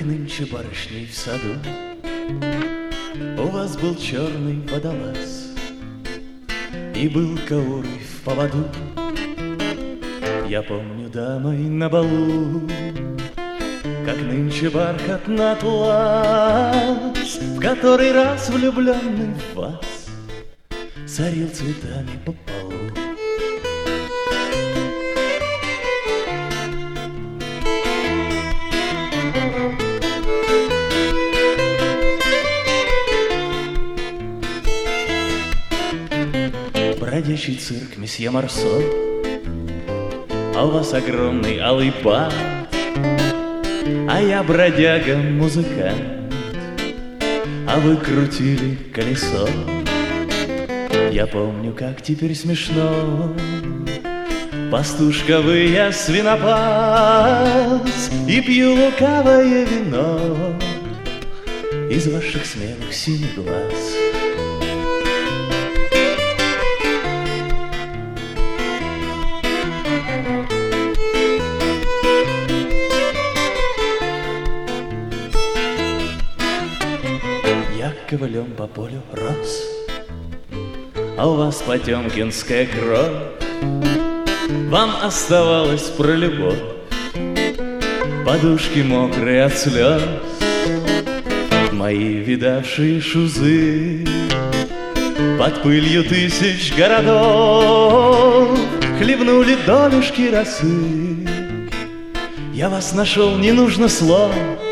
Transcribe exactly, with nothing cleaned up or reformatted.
нынче барышней в саду. У вас был черный водолаз и был каурый в поводу. Я помню дамой на балу, как нынче бархатный атлас, в который раз влюбленный в вас сорил цветами по полу. Бродячий цирк месье Марсо, а у вас огромный алый бак, а я бродяга-музыкант, а вы крутили колесо. Я помню, как теперь смешно. Пастушка вы, я свинопас, и пью лукавое вино из ваших смелых синих глаз. Я ковылем по полю рос, а у вас потемкинская кровь. Вам оставалось про любовь, подушки мокрые от слез. Мои видавшие шузы под пылью тысяч городов хлебнули долюшки росы. Я вас нашел, не нужно слов,